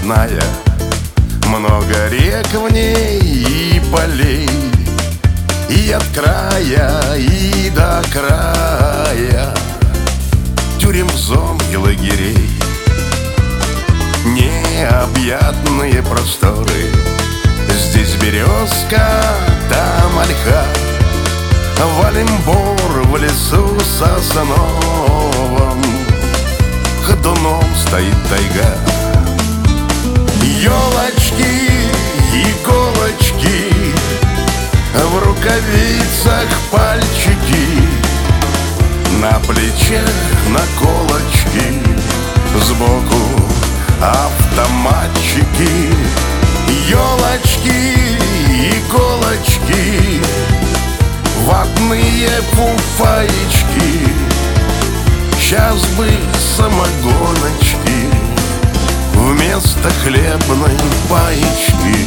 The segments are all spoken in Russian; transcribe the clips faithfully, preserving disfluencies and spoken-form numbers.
родная, много рек в ней и полей, и от края, и до края тюрем, зон и лагерей. Необъятные просторы, здесь березка, там ольха, валим бор в лесу сосновом, ходуном стоит тайга. Елочки, иголочки, в рукавицах пальчики, на плечах наколочки, сбоку автоматчики. Елочки, иголочки, ватные пуфаечки, сейчас бы самогоночки вместо хлебной паечки.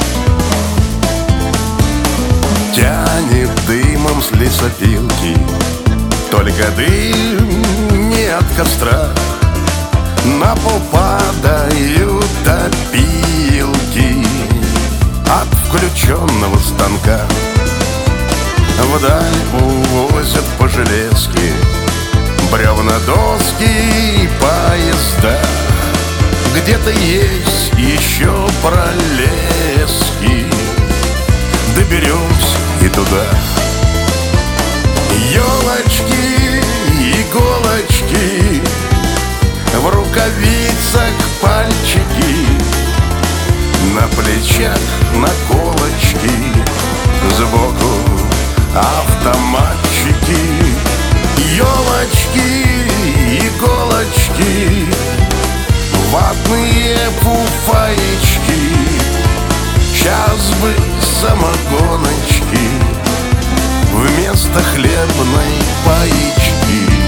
Тянет дымом с лесопилки, только дым не от костра. На пол падают опилки от включенного станка. Вдаль увозят по железке бревна, доски и поезда. Где-то есть еще пролески, доберемся и туда. Елочки, иголочки, в рукавицах пальчики, на плечах наколочки, сбоку автоматчики. Елочки, иголочки, ватные пуфаечки, сейчас бы самогоночки вместо хлебной паечки.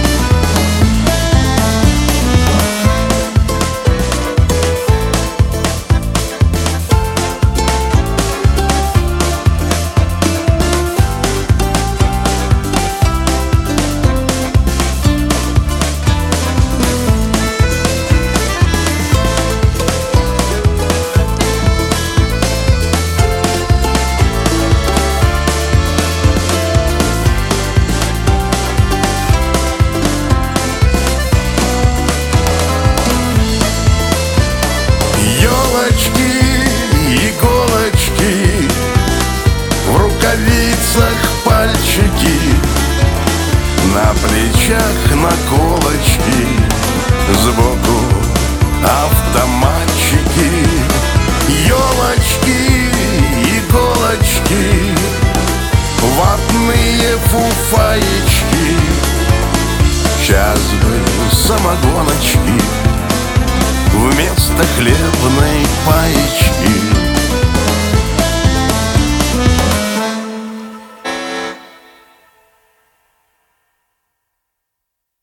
Иголочки, в рукавицах пальчики, на плечах наколочки, сбоку автоматчики. Елочки, иголочки, ватные фуфаечки, сейчас бы самогоночки вместо хлебной паечки.